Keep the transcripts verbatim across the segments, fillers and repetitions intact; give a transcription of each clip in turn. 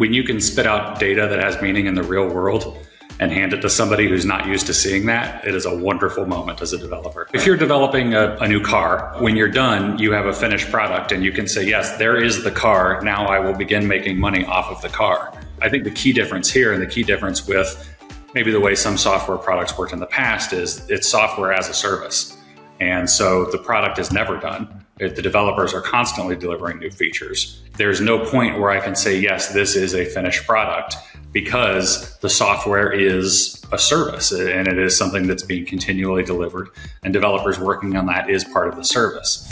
When you can spit out data that has meaning in the real world and hand it to somebody who's not used to seeing that, it is a wonderful moment as a developer. If you're developing a, a new car, when you're done, you have a finished product and you can say, yes, there is the car. Now I will begin making money off of the car. I think the key difference here and the key difference with maybe the way some software products worked in the past is it's software as a service. And so the product is never done. If the developers are constantly delivering new features, there's no point where I can say, yes, this is a finished product, because the software is a service and it is something that's being continually delivered, and developers working on that is part of the service.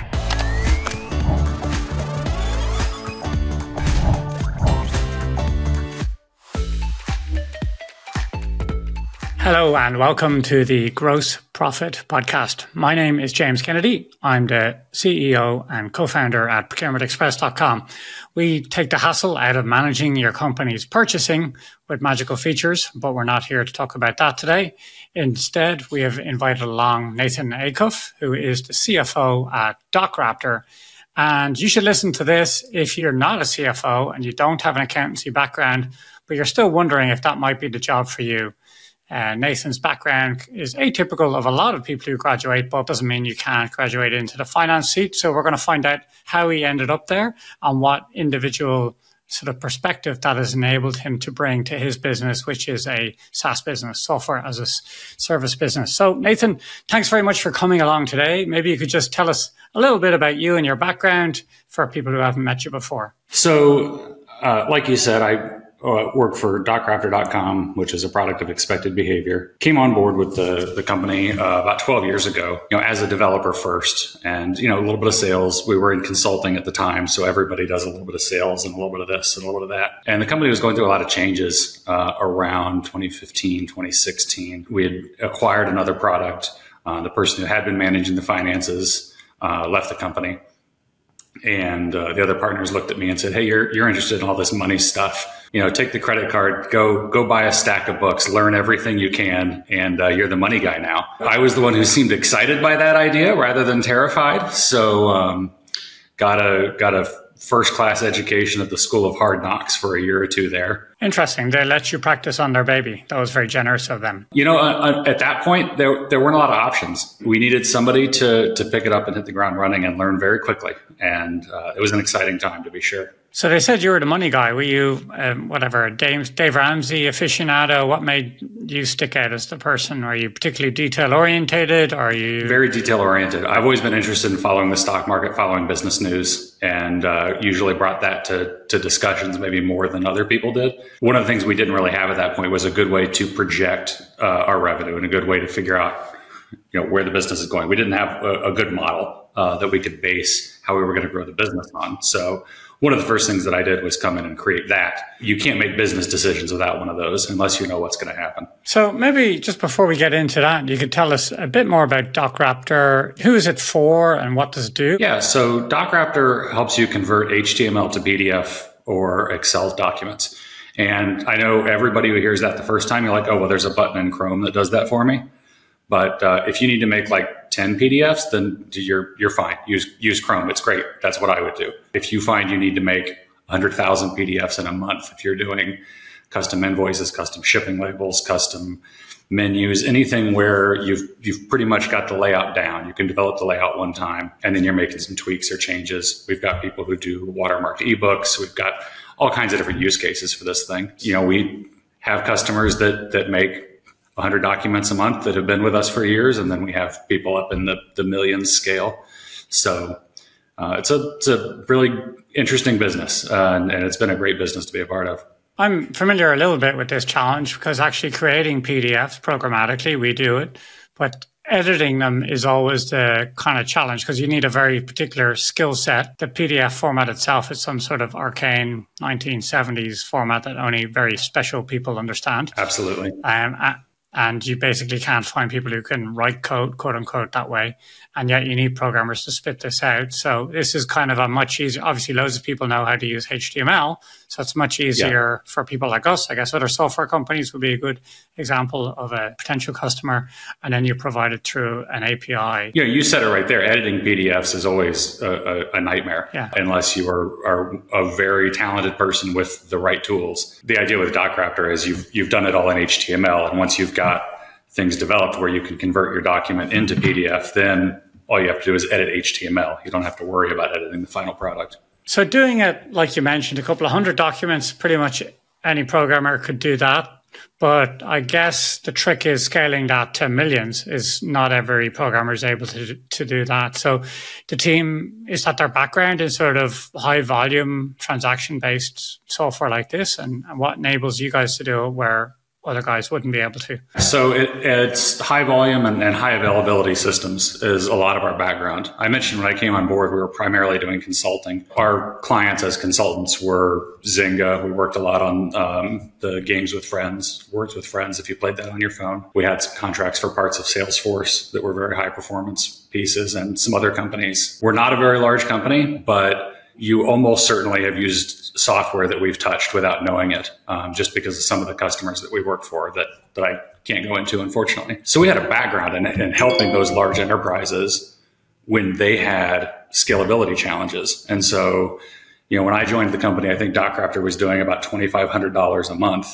Hello and welcome to the Gross Profit Podcast. My name is James Kennedy. I'm the C E O and co-founder at procurement express dot com. We take the hassle out of managing your company's purchasing with magical features, but we're not here to talk about that today. Instead, we have invited along Nathan Acuff, who is the C F O at DocRaptor. And you should listen to this if you're not a C F O and you don't have an accountancy background, but you're still wondering if that might be the job for you. Uh, Nathan's background is atypical of a lot of people who graduate, but doesn't mean you can't graduate into the finance seat. So we're going to find out how he ended up there and what individual sort of perspective that has enabled him to bring to his business, which is a SaaS business, software as a service business. So Nathan, thanks very much for coming along today. Maybe you could just tell us a little bit about you and your background for people who haven't met you before. So uh, like you said, I Uh, worked for Doc Raptor dot com, which is a product of Expected Behavior. Came on board with the, the company uh, about twelve years ago, you know, as a developer first, and, you know, a little bit of sales. We were in consulting at the time, so everybody does a little bit of sales and a little bit of this and a little bit of that. And the company was going through a lot of changes uh, around twenty fifteen, twenty sixteen. We had acquired another product. Uh, the person who had been managing the finances uh, left the company. And uh, the other partners looked at me and said, hey, you're you're interested in all this money stuff. You know, take the credit card, go go buy a stack of books, learn everything you can, and uh, you're the money guy now. I was the one who seemed excited by that idea rather than terrified. So um, got a got a first class education at the School of Hard Knocks for a year or two there. Interesting. They let you practice on their baby. That was very generous of them. You know, uh, at that point, there there weren't a lot of options. We needed somebody to to pick it up and hit the ground running and learn very quickly. And uh, it was an exciting time, to be sure. So they said you were the money guy. Were you, um, whatever, Dave, Dave Ramsey aficionado? What made you stick out as the person? Are you particularly detail-oriented? Are you... Very detail-oriented. I've always been interested in following the stock market, following business news, and uh, usually brought that to, to discussions maybe more than other people did. One of the things we didn't really have at that point was a good way to project uh, our revenue and a good way to figure out, you know, where the business is going. We didn't have a, a good model uh, that we could base how we were going to grow the business on. So one of the first things that I did was come in and create that. You can't make business decisions without one of those unless you know what's going to happen. So maybe just before we get into that, you could tell us a bit more about DocRaptor. Who is it for and what does it do? Yeah, so DocRaptor helps you convert H T M L to P D F or Excel documents. And I know everybody who hears that the first time, you're like, oh, well, there's a button in Chrome that does that for me. But uh, if you need to make like ten P D Fs, then you're you're fine. Use use Chrome. It's great. That's what I would do. If you find you need to make one hundred thousand P D Fs in a month, if you're doing custom invoices, custom shipping labels, custom menus, anything where you've you've pretty much got the layout down, you can develop the layout one time, and then you're making some tweaks or changes. We've got people who do watermarked ebooks. We've got all kinds of different use cases for this thing. You know, we have customers that that make one hundred documents a month that have been with us for years. And then we have people up in the, the millions scale. So uh, it's a it's a really interesting business. Uh, and, and it's been a great business to be a part of. I'm familiar a little bit with this challenge because actually creating P D Fs programmatically, we do it. But editing them is always the kind of challenge because you need a very particular skill set. The P D F format itself is some sort of arcane nineteen seventies format that only very special people understand. Absolutely. Um, and you basically can't find people who can write code, quote unquote, that way. And yet you need programmers to spit this out. So this is kind of a much easier, obviously loads of people know how to use H T M L. So it's much easier yeah. for people like us. I guess other software companies would be a good example of a potential customer. And then you provide it through an A P I. Yeah, you said it right there. Editing P D Fs is always a, a, a nightmare yeah. unless you are, are a very talented person with the right tools. The idea with DocRaptor is you've, you've done it all in H T M L. And once you've got things developed where you can convert your document into P D F, then all you have to do is edit H T M L. You don't have to worry about editing the final product. So doing it, like you mentioned, a couple of hundred documents, pretty much any programmer could do that. But I guess the trick is scaling that to millions. Is not every programmer is able to, to do that. So the team, is that their background in sort of high volume transaction-based software like this? And, and what enables you guys to do it where other guys wouldn't be able to? So it, it's high volume and, and high availability systems is a lot of our background. I mentioned when I came on board, we were primarily doing consulting. Our clients as consultants were Zynga. We worked a lot on um, the Games with Friends, Words with Friends, if you played that on your phone. We had some contracts for parts of Salesforce that were very high performance pieces and some other companies. We're not a very large company, but you almost certainly have used software that we've touched without knowing it, um, just because of some of the customers that we work for that, that I can't go into, unfortunately. So we had a background in, in helping those large enterprises when they had scalability challenges. And so, you know, when I joined the company, I think DocRaptor was doing about twenty-five hundred dollars a month.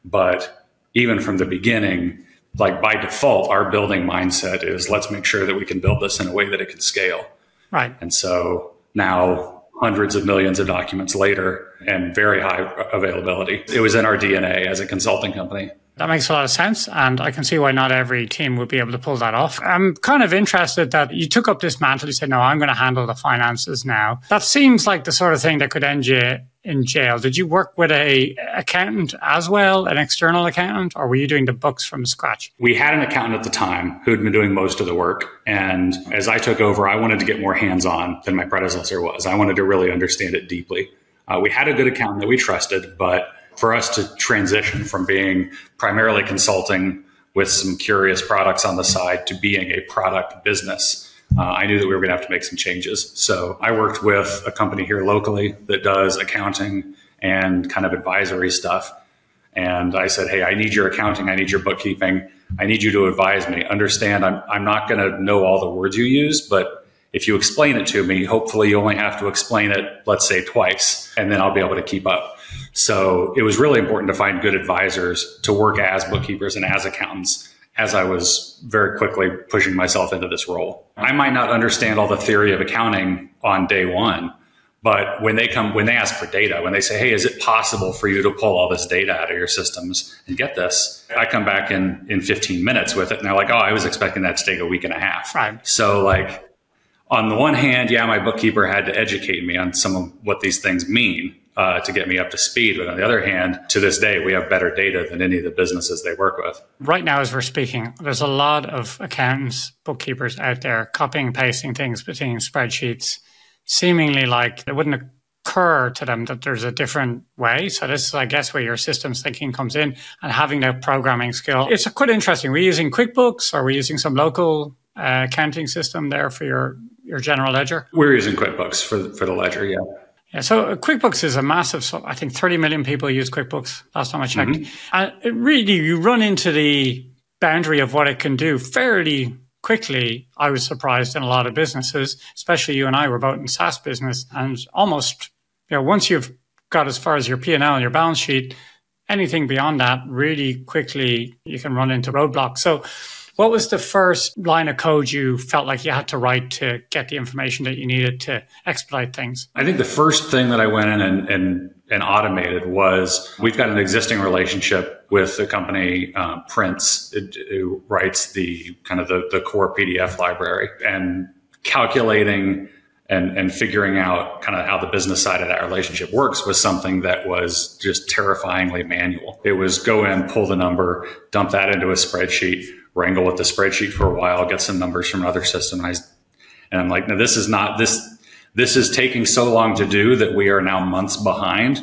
But even from the beginning, like by default, our building mindset is let's make sure that we can build this in a way that it can scale. Right. And so now, hundreds of millions of documents later and very high availability. It was in our D N A as a consulting company. That makes a lot of sense. And I can see why not every team would be able to pull that off. I'm kind of interested that you took up this mantle. You said, no, I'm going to handle the finances now. That seems like the sort of thing that could end you in jail. Did you work with a accountant as well, an external accountant, or were you doing the books from scratch? We had an accountant at the time who had been doing most of the work. And as I took over, I wanted to get more hands-on than my predecessor was. I wanted to really understand it deeply. Uh, we had a good accountant that we trusted, but for us to transition from being primarily consulting with some curious products on the side to being a product business, Uh, I knew that we were going to have to make some changes. So I worked with a company here locally that does accounting and kind of advisory stuff. And I said, hey, I need your accounting. I need your bookkeeping. I need you to advise me. Understand, I'm, I'm not going to know all the words you use, but if you explain it to me, hopefully you only have to explain it, let's say twice, and then I'll be able to keep up. So it was really important to find good advisors to work as bookkeepers and as accountants as I was very quickly pushing myself into this role. I might not understand all the theory of accounting on day one, but when they come, when they ask for data, when they say, hey, is it possible for you to pull all this data out of your systems and get this? I come back in, in fifteen minutes with it. And they're like, oh, I was expecting that to take a week and a half. Right. So like, on the one hand, yeah, my bookkeeper had to educate me on some of what these things mean uh, to get me up to speed. But on the other hand, to this day, we have better data than any of the businesses they work with. Right now, as we're speaking, there's a lot of accountants, bookkeepers out there copying and pasting things between spreadsheets, seemingly like it wouldn't occur to them that there's a different way. So this is, I guess, where your systems thinking comes in and having the programming skill. It's quite interesting. We're using QuickBooks, or we're using some local uh, accounting system there for your, your general ledger. We're using QuickBooks for, for the ledger, yeah. Yeah, so QuickBooks is a massive, so I think thirty million people use QuickBooks last time I checked. Mm-hmm. And it really, you run into the boundary of what it can do fairly quickly. I was surprised in a lot of businesses, especially you and I were both in SaaS business, and almost, you know, once you've got as far as your P and L and your balance sheet, anything beyond that, really quickly you can run into roadblocks. So what was the first line of code you felt like you had to write to get the information that you needed to expedite things? I think the first thing that I went in and, and, and automated was, we've got an existing relationship with the company uh, Prince, who writes the kind of the, the core P D F library, and calculating and, and figuring out kind of how the business side of that relationship works was something that was just terrifyingly manual. It was go in, pull the number, dump that into a spreadsheet, wrangle with the spreadsheet for a while, get some numbers from another system. And, I, and I'm like, no, this is not, this, this is taking so long to do that we are now months behind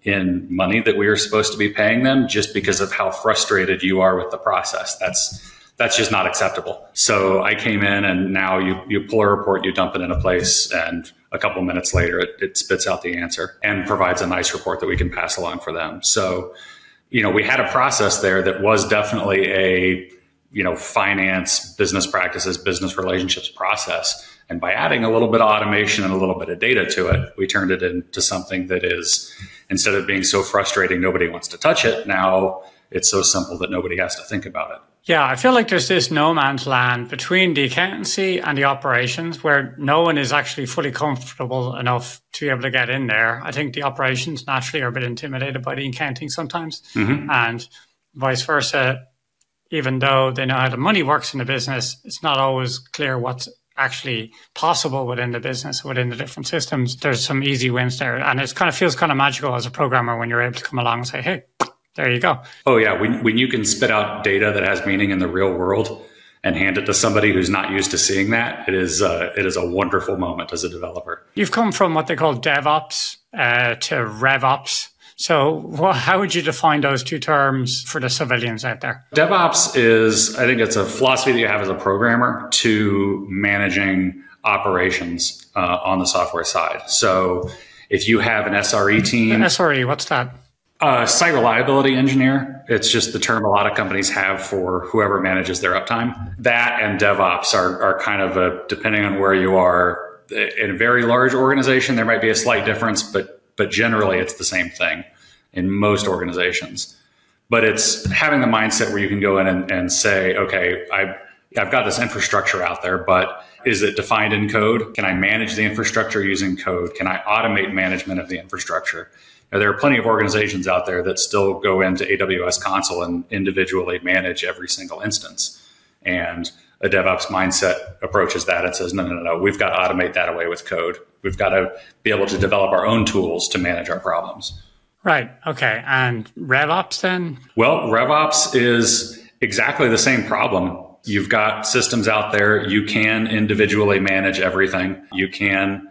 in money that we are supposed to be paying them just because of how frustrated you are with the process. That's that's just not acceptable. So I came in, and now you you pull a report, you dump it in a place, and a couple minutes later it, it spits out the answer and provides a nice report that we can pass along for them. So, you know, we had a process there that was definitely a, you know, finance, business practices, business relationships process. And by adding a little bit of automation and a little bit of data to it, we turned it into something that is, instead of being so frustrating, nobody wants to touch it. Now it's so simple that nobody has to think about it. Yeah, I feel like there's this no man's land between the accountancy and the operations where no one is actually fully comfortable enough to be able to get in there. I think the operations naturally are a bit intimidated by the accounting sometimes, mm-hmm. and vice versa. Even though they know how the money works in the business, it's not always clear what's actually possible within the business, within the different systems. There's some easy wins there. And it kind of feels kind of magical as a programmer when you're able to come along and say, hey, there you go. Oh, yeah. When, when you can spit out data that has meaning in the real world and hand it to somebody who's not used to seeing that, it is, uh, it is a wonderful moment as a developer. You've come from what they call DevOps uh, to RevOps. So well, how would you define those two terms for the civilians out there? DevOps is, I think it's a philosophy that you have as a programmer to managing operations uh, on the software side. So if you have an S R E team. S R E, what's that? Uh, site reliability engineer. It's just the term a lot of companies have for whoever manages their uptime. That and DevOps are, are kind of a, depending on where you are, in a very large organization, there might be a slight difference, but but generally it's the same thing in most organizations. But it's having the mindset where you can go in and, and say, okay, I've, I've got this infrastructure out there, but is it defined in code? Can I manage the infrastructure using code? Can I automate management of the infrastructure? Now, there are plenty of organizations out there that still go into A W S console and individually manage every single instance. And a DevOps mindset approaches that and says, no, no, no, no, we've got to automate that away with code. We've got to be able to develop our own tools to manage our problems. Right. Okay. And RevOps then? Well, RevOps is exactly the same problem. You've got systems out there. You can individually manage everything. You can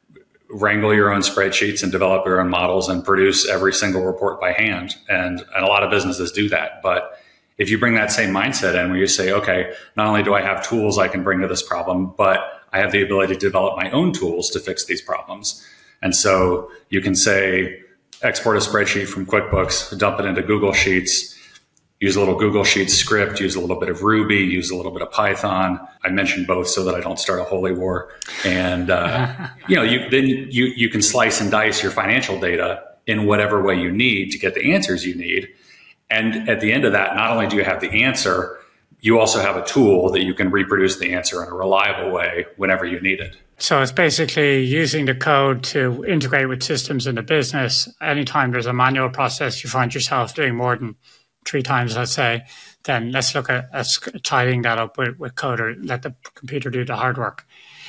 wrangle your own spreadsheets and develop your own models and produce every single report by hand. And, and a lot of businesses do that. But if you bring that same mindset in where you say, okay, not only do I have tools I can bring to this problem, but I have the ability to develop my own tools to fix these problems. And so you can say, export a spreadsheet from QuickBooks, dump it into Google Sheets, use a little Google Sheets script, use a little bit of Ruby, use a little bit of Python. I mentioned both so that I don't start a holy war. And, uh, you know, you, then you, you can slice and dice your financial data in whatever way you need to get the answers you need. And at the end of that, not only do you have the answer, you also have a tool that you can reproduce the answer in a reliable way whenever you need it. So it's basically using the code to integrate with systems in the business. Anytime there's a manual process, you find yourself doing more than three times, let's say, then let's look at, at tidying that up with, with code, or let the computer do the hard work.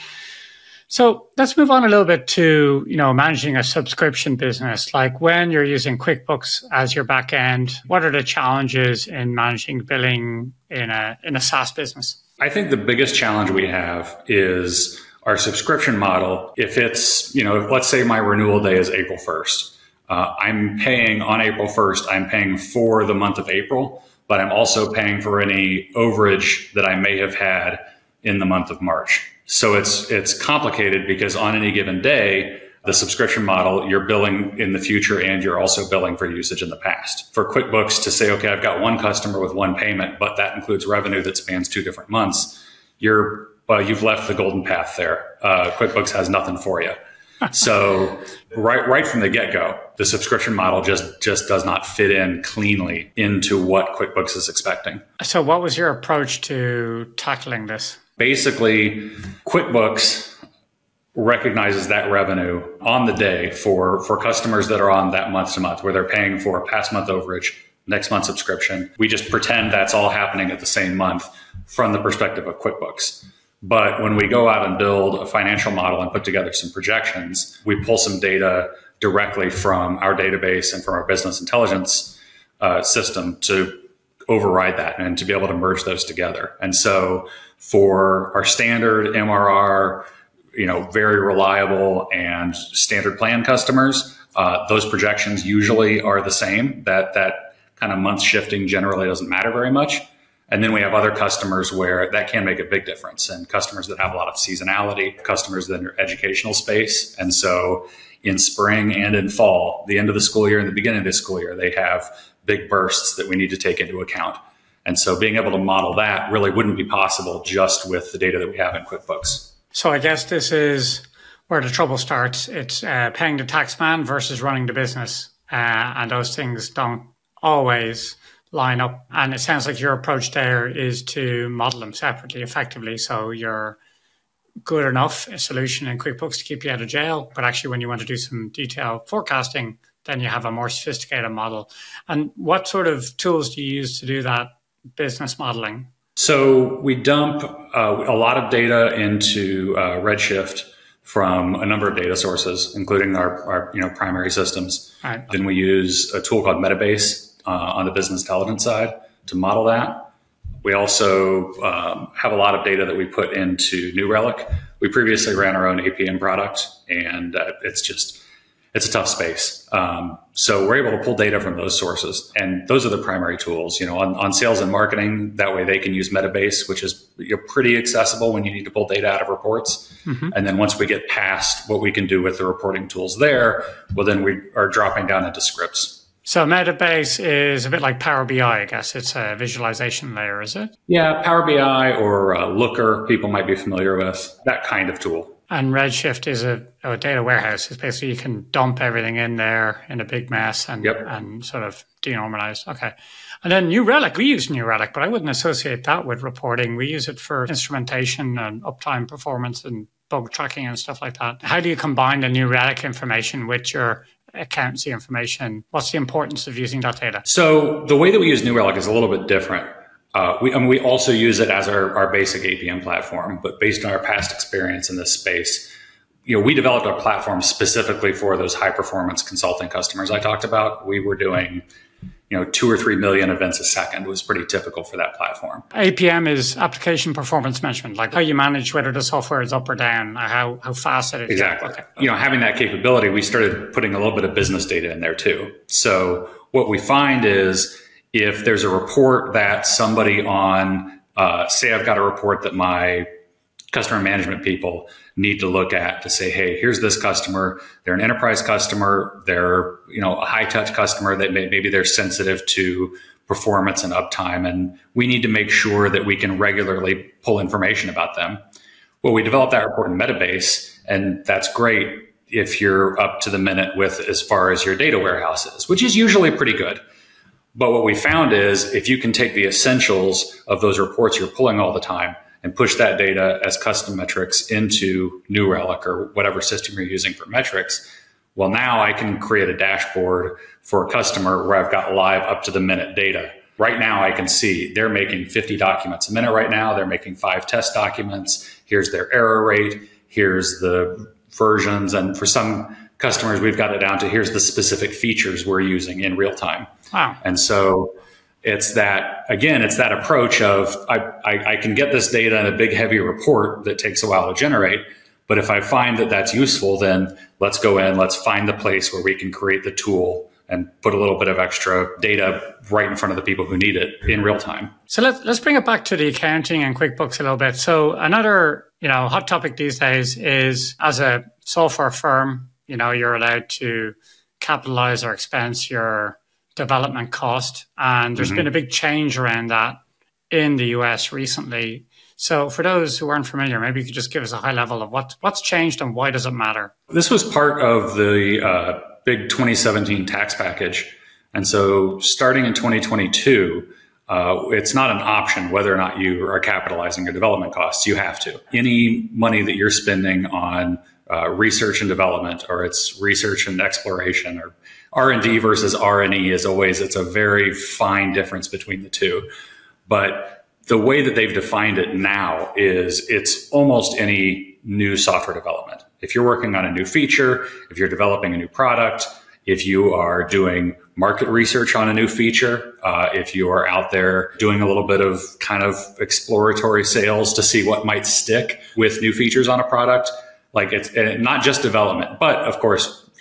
So let's move on a little bit to, you know, managing a subscription business. Like when you're using QuickBooks as your back end, what are the challenges in managing billing in a in a SaaS business? I think the biggest challenge we have is our subscription model. If it's, you know, let's say my renewal day is April first. Uh, I'm paying on April first, I'm paying for the month of April, but I'm also paying for any overage that I may have had in the month of March. So it's it's complicated because on any given day, the subscription model, you're billing in the future and you're also billing for usage in the past. For QuickBooks to say, okay, I've got one customer with one payment, but that includes revenue that spans two different months, you're well, you've left the golden path there. Uh, QuickBooks has nothing for you. So right right from the get-go, the subscription model just, just does not fit in cleanly into what QuickBooks is expecting. So what was your approach to tackling this? Basically, QuickBooks recognizes that revenue on the day for, for customers that are on that month to month, where they're paying for a past month overage, next month subscription. We just pretend that's all happening at the same month from the perspective of QuickBooks. But when we go out and build a financial model and put together some projections, we pull some data directly from our database and from our business intelligence uh, system to override that and to be able to merge those together. And so for our standard M R R, you know, very reliable and standard plan customers, Uh, those projections usually are the same. That that kind of month shifting generally doesn't matter very much. And then we have other customers where that can make a big difference, and customers that have a lot of seasonality, customers that are educational space. And so in spring and in fall, the end of the school year and the beginning of the school year, they have big bursts that we need to take into account. And so being able to model that really wouldn't be possible just with the data that we have in QuickBooks. So I guess this is where the trouble starts. It's uh, paying the tax man versus running the business. Uh, and those things don't always line up. And it sounds like your approach there is to model them separately, effectively. So you're good enough a solution in QuickBooks to keep you out of jail. But actually, when you want to do some detailed forecasting, then you have a more sophisticated model. And what sort of tools do you use to do that business modeling? So we dump uh, a lot of data into uh, Redshift from a number of data sources, including our, our you know primary systems. Right. Then we use a tool called Metabase uh, on the business intelligence side to model that. We also um, have a lot of data that we put into New Relic. We previously ran our own A P M product, and uh, it's just it's a tough space. Um, so we're able to pull data from those sources, and those are the primary tools. You know, on, on sales and marketing, that way they can use Metabase, which is you know, pretty accessible when you need to pull data out of reports. Mm-hmm. And then once we get past what we can do with the reporting tools there, well, then we are dropping down into scripts. So Metabase is a bit like Power B I, I guess. It's a visualization layer, is it? Yeah, Power B I or uh, Looker, people might be familiar with, that kind of tool. And Redshift is a, a data warehouse. It's basically you can dump everything in there in a big mess and, yep. and sort of denormalize. Okay. And then New Relic, we use New Relic, but I wouldn't associate that with reporting. We use it for instrumentation and uptime performance and bug tracking and stuff like that. How do you combine the New Relic information with your accountancy information? What's the importance of using that data? So the way that we use New Relic is a little bit different. Uh, we, I mean, we also use it as our, our basic A P M platform, but based on our past experience in this space, you know, we developed our platform specifically for those high performance consulting customers I talked about. We were doing, you know, two or three million events a second was pretty typical for that platform. A P M is application performance management, like how you manage whether the software is up or down, how how fast it is. Exactly. Okay. You know, having that capability, we started putting a little bit of business data in there too. So what we find is if there's a report that somebody on, uh, say I've got a report that my customer management people need to look at to say, hey, here's this customer. They're an enterprise customer. They're, you know, a high touch customer that may, maybe they're sensitive to performance and uptime. And we need to make sure that we can regularly pull information about them. Well, we developed that report in Metabase, and that's great if you're up to the minute with as far as your data warehouse is, which is usually pretty good. But what we found is if you can take the essentials of those reports you're pulling all the time and push that data as custom metrics into New Relic or whatever system you're using for metrics, well, now I can create a dashboard for a customer where I've got live up to the minute data. Right now, I can see they're making fifty documents a minute right now. They're making five test documents. Here's their error rate. Here's the versions. And for some customers, we've got it down to here's the specific features we're using in real time. Wow. And so it's that, again, it's that approach of I, I, I can get this data in a big, heavy report that takes a while to generate. But if I find that that's useful, then let's go in, let's find the place where we can create the tool and put a little bit of extra data right in front of the people who need it in real time. So let's, let's bring it back to the accounting and QuickBooks a little bit. So another, you know, hot topic these days is as a software firm, you know, you're allowed to capitalize or expense your development cost. And there's mm-hmm. been a big change around that in the U S recently. So for those who aren't familiar, maybe you could just give us a high level of what, what's changed and why does it matter? This was part of the uh, big twenty seventeen tax package. And so starting in twenty twenty-two, uh, it's not an option whether or not you are capitalizing your development costs. You have to. Any money that you're spending on uh, research and development, or it's research and exploration, or R and D versus R and E is always, it's a very fine difference between the two. But the way that they've defined it now is it's almost any new software development. If you're working on a new feature, if you're developing a new product, if you are doing market research on a new feature, uh, if you are out there doing a little bit of kind of exploratory sales to see what might stick with new features on a product, like it's not just development, but of course,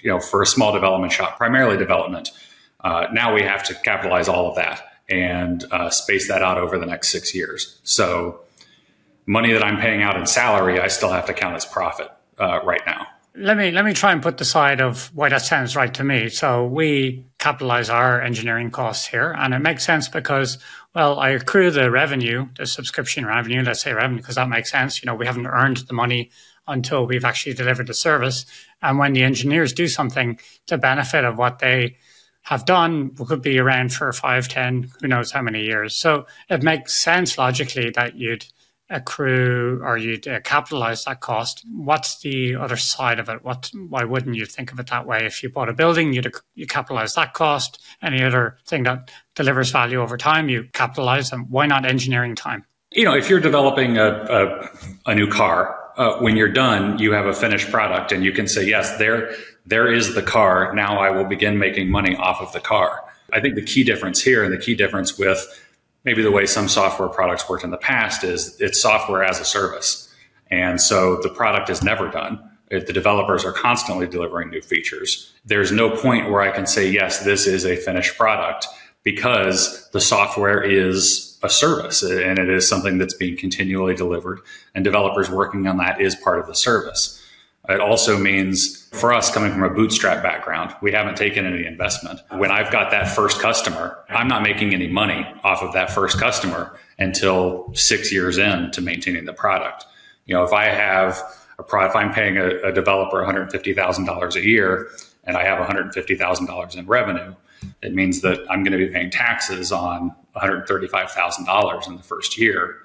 you know, for a small development shop, primarily development, uh, now we have to capitalize all of that and uh, space that out over the next six years. So money that I'm paying out in salary, I still have to count as profit uh, right now. Let me let me try and put the side of why that sounds right to me. So we capitalize our engineering costs here, and it makes sense because, well, I accrue the revenue, the subscription revenue, let's say revenue, because that makes sense. You know, we haven't earned the money until we've actually delivered the service. And when the engineers do something, the benefit of what they have done could be around for five, ten, who knows how many years. So it makes sense logically that you'd accrue or you'd uh, capitalize that cost. What's the other side of it? What? Why wouldn't you think of it that way? If you bought a building, you'd you capitalize that cost. Any other thing that delivers value over time, you capitalize them. Why not engineering time? You know, if you're developing a a, a new car, uh, when you're done, you have a finished product, and you can say, yes, there there is the car. Now I will begin making money off of the car. I think the key difference here, and the key difference with maybe the way some software products worked in the past, is it's software as a service. And so the product is never done. If the developers are constantly delivering new features, there's no point where I can say, yes, this is a finished product, because the software is a service and it is something that's being continually delivered, and developers working on that is part of the service. It also means for us, coming from a bootstrap background, we haven't taken any investment. When I've got that first customer, I'm not making any money off of that first customer until six years in to maintaining the product. You know, if I have a product, if I'm paying a, a developer one hundred fifty thousand dollars a year and I have one hundred fifty thousand dollars in revenue, it means that I'm going to be paying taxes on one hundred thirty-five thousand dollars in the first year.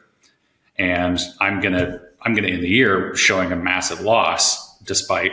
And I'm going to, I'm going to end the year showing a massive loss, despite,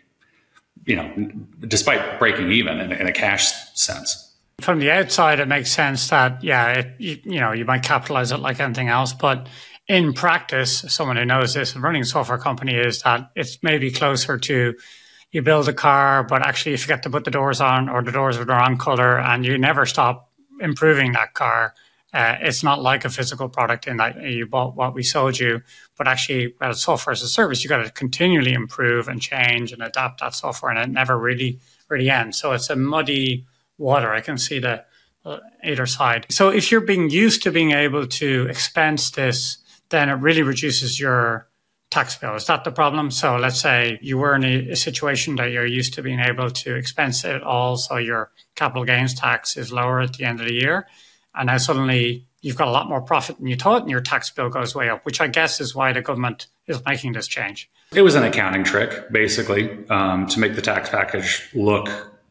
you know, despite breaking even in, in a cash sense. From the outside, it makes sense that, yeah, it, you, you know, you might capitalize it like anything else. But in practice, someone who knows this, running a software company, is that it's maybe closer to you build a car, but actually you forget to put the doors on, or the doors are the wrong color, and you never stop improving that car. Uh, it's not like a physical product in that you bought what we sold you, but actually, well, software as a service, you got to continually improve and change and adapt that software, and it never really, really ends. So it's a muddy water. I can see the uh, either side. So if you're being used to being able to expense this, then it really reduces your tax bill. Is that the problem? So let's say you were in a, a situation that you're used to being able to expense it all, so your capital gains tax is lower at the end of the year. And now suddenly you've got a lot more profit than you thought, and your tax bill goes way up, which I guess is why the government is making this change. It was an accounting trick, basically, um, to make the tax package look,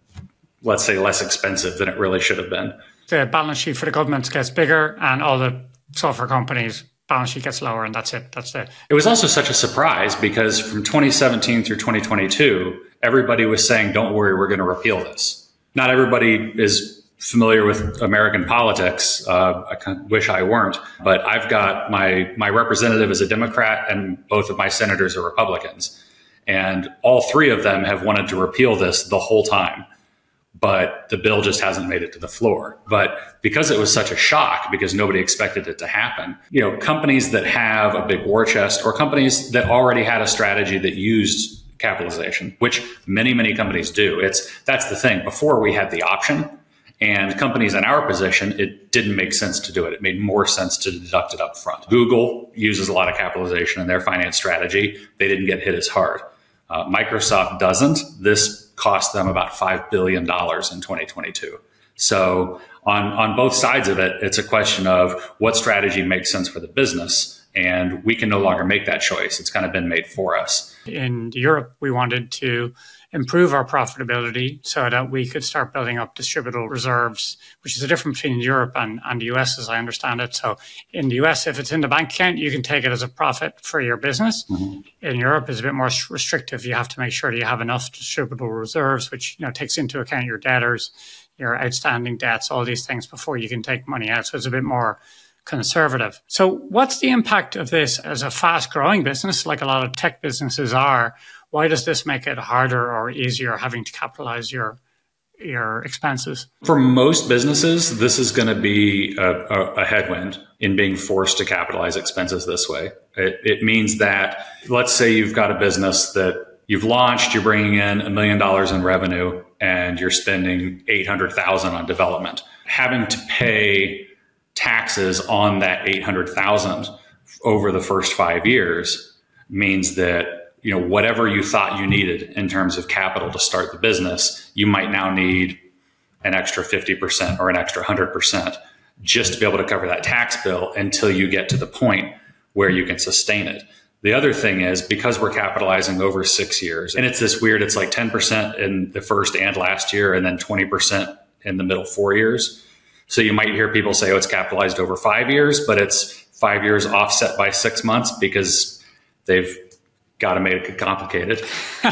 let's say, less expensive than it really should have been. The balance sheet for the government gets bigger, and all the software companies' balance sheet gets lower, and that's it. That's it. It was also such a surprise because from twenty seventeen through twenty twenty-two, everybody was saying, don't worry, we're going to repeal this. Not everybody is familiar with American politics. Uh, I kind of wish I weren't, but I've got my, my representative is a Democrat and both of my senators are Republicans. And all three of them have wanted to repeal this the whole time, but the bill just hasn't made it to the floor. But because it was such a shock, because nobody expected it to happen, you know, companies that have a big war chest, or companies that already had a strategy that used capitalization, which many, many companies do. It's, that's the thing. Before we had the option, and companies in our position, it didn't make sense to do it. It made more sense to deduct it up front. Google uses a lot of capitalization in their finance strategy. They didn't get hit as hard. Uh, Microsoft doesn't. This cost them about five billion dollars in twenty twenty-two. So on, on both sides of it, it's a question of what strategy makes sense for the business. And we can no longer make that choice. It's kind of been made for us. In Europe, we wanted to improve our profitability so that we could start building up distributable reserves, which is the difference between Europe and, and the U S, as I understand it. So in the U S, if it's in the bank account, you can take it as a profit for your business. Mm-hmm. In Europe, it's a bit more restrictive. You have to make sure that you have enough distributable reserves, which, you know, takes into account your debtors, your outstanding debts, all these things before you can take money out. So it's a bit more conservative. So what's the impact of this as a fast growing business, like a lot of tech businesses are? Why does this make it harder or easier having to capitalize your your expenses? For most businesses, this is going to be a, a, a headwind in being forced to capitalize expenses this way. It, it means that, let's say you've got a business that you've launched, you're bringing in a million dollars in revenue, and you're spending eight hundred thousand on development. Having to pay taxes on that eight hundred thousand over the first five years means that, you know, whatever you thought you needed in terms of capital to start the business, you might now need an extra fifty percent or an extra one hundred percent just to be able to cover that tax bill until you get to the point where you can sustain it. The other thing is, because we're capitalizing over six years, and it's this weird, it's like ten percent in the first and last year, and then twenty percent in the middle four years. So you might hear people say, oh, it's capitalized over five years, but it's five years offset by six months because they've got to make it complicated.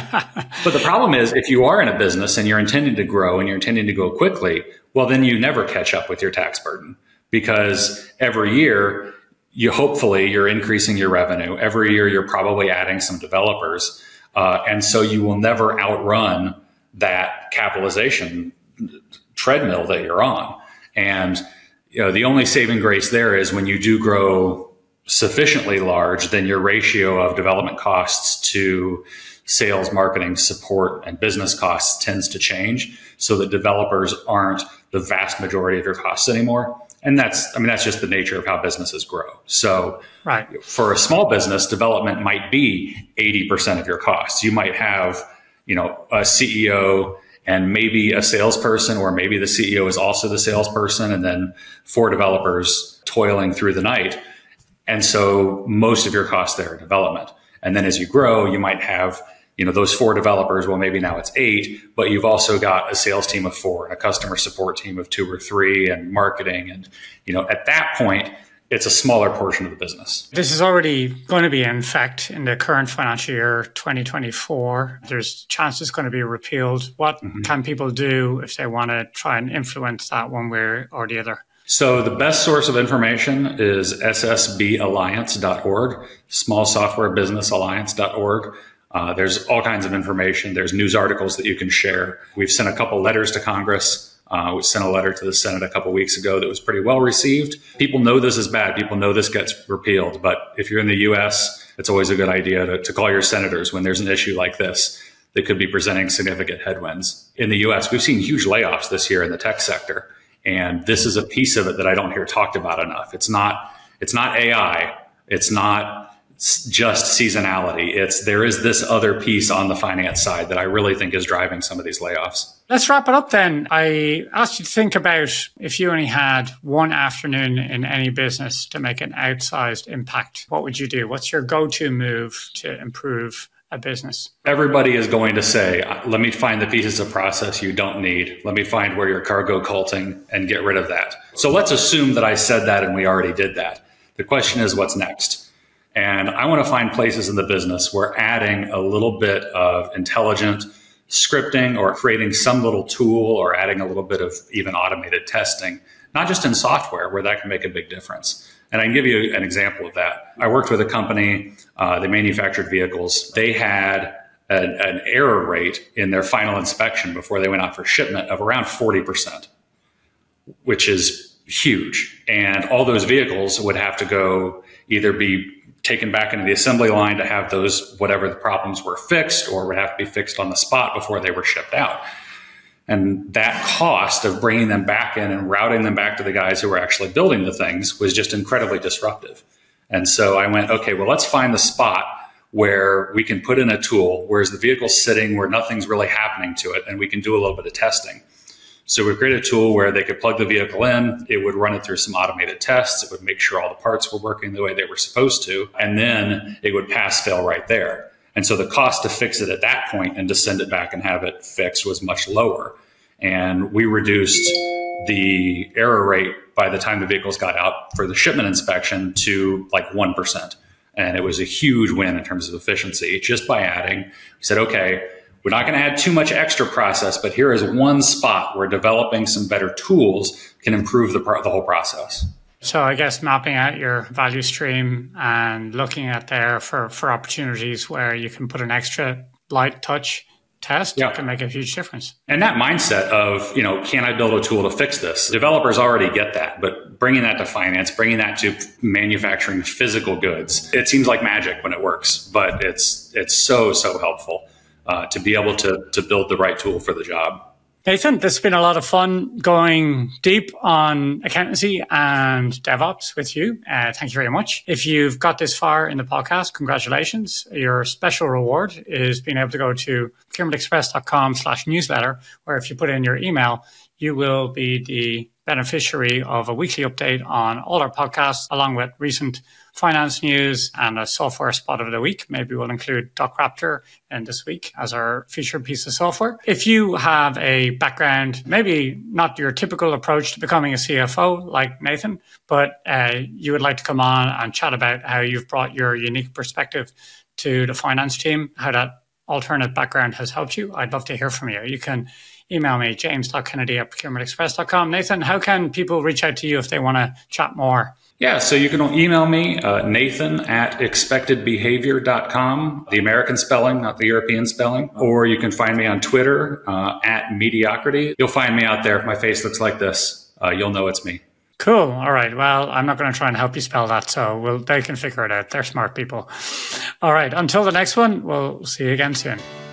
But the problem is, if you are in a business and you're intending to grow and you're intending to go quickly, well, then you never catch up with your tax burden, because every year you hopefully you're increasing your revenue. Every year you're probably adding some developers. Uh, and so you will never outrun that capitalization treadmill that you're on. And you know, the only saving grace there is when you do grow sufficiently large, then your ratio of development costs to sales, marketing, support, and business costs tends to change, so that developers aren't the vast majority of your costs anymore. And that's, I mean, that's just the nature of how businesses grow. So right. For a small business, development might be eighty percent of your costs. You might have, you know, a C E O and maybe a salesperson, or maybe the C E O is also the salesperson, and then four developers toiling through the night. And so most of your costs there are development. And then as you grow, you might have, you know, those four developers, well, maybe now it's eight, but you've also got a sales team of four and a customer support team of two or three and marketing. And, you know, at that point, it's a smaller portion of the business. This is already going to be in effect in the current financial year, twenty twenty-four. There's a chance it's going to be repealed. What mm-hmm. can people do if they want to try and influence that one way or the other? So the best source of information is S S B alliance dot org, small software business alliance dot org. Uh, there's all kinds of information. There's news articles that you can share. We've sent a couple letters to Congress. Uh, we sent a letter to the Senate a couple weeks ago that was pretty well received. People know this is bad. People know this gets repealed. But if you're in the U S, it's always a good idea to, to call your senators when there's an issue like this that could be presenting significant headwinds. In the U S, we've seen huge layoffs this year in the tech sector. And this is a piece of it that I don't hear talked about enough. It's not, it's not A I. It's not just seasonality. It's, there is this other piece on the finance side that I really think is driving some of these layoffs. Let's wrap it up then. I asked you to think about if you only had one afternoon in any business to make an outsized impact, what would you do? What's your go-to move to improve a business? Everybody is going to say, let me find the pieces of process you don't need. Let me find where your cargo culting and get rid of that. So let's assume that I said that and we already did that. The question is, what's next? And I want to find places in the business where adding a little bit of intelligent scripting or creating some little tool or adding a little bit of even automated testing, not just in software, where that can make a big difference. And I can give you an example of that. I worked with a company, uh, they manufactured vehicles. They had an, an error rate in their final inspection before they went out for shipment of around forty percent, which is huge. And all those vehicles would have to go either be taken back into the assembly line to have those, whatever the problems were, fixed, or would have to be fixed on the spot before they were shipped out. And that cost of bringing them back in and routing them back to the guys who were actually building the things was just incredibly disruptive. And so I went, okay, well, let's find the spot where we can put in a tool, whereas the vehicle's sitting where nothing's really happening to it, and we can do a little bit of testing. So we created a tool where they could plug the vehicle in, it would run it through some automated tests, it would make sure all the parts were working the way they were supposed to, and then it would pass fail right there. And so the cost to fix it at that point and to send it back and have it fixed was much lower. And we reduced the error rate by the time the vehicles got out for the shipment inspection to like one percent. And it was a huge win in terms of efficiency just by adding. We said, okay, we're not going to add too much extra process, but here is one spot where developing some better tools can improve the, the whole process. So I guess mapping out your value stream and looking at there for, for opportunities where you can put an extra light touch test yeah. can make a huge difference. And that mindset of, you know, can I build a tool to fix this? Developers already get that, but bringing that to finance, bringing that to manufacturing physical goods, it seems like magic when it works, but it's it's so, so helpful. uh, to be able to, to build the right tool for the job. Nathan, this has been a lot of fun going deep on accountancy and DevOps with you. Uh, thank you very much. If you've got this far in the podcast, congratulations. Your special reward is being able to go to procurementexpress.com slash newsletter, where if you put in your email, you will be the beneficiary of a weekly update on all our podcasts, along with recent finance news and a software spot of the week. Maybe we'll include DocRaptor in this week as our featured piece of software. If you have a background, maybe not your typical approach to becoming a C F O like Nathan, but uh, you would like to come on and chat about how you've brought your unique perspective to the finance team, how that alternate background has helped you, I'd love to hear from you. You can email me, james dot kennedy at procurement express dot com. Nathan, how can people reach out to you if they want to chat more? Yeah, so you can email me, uh, Nathan at expected behavior dot com, the American spelling, not the European spelling. Or you can find me on Twitter uh, at mediocrity. You'll find me out there. My face looks like this. Uh, you'll know it's me. Cool. All right. Well, I'm not going to try and help you spell that, so we'll, they can figure it out. They're smart people. All right. Until the next one, we'll see you again soon.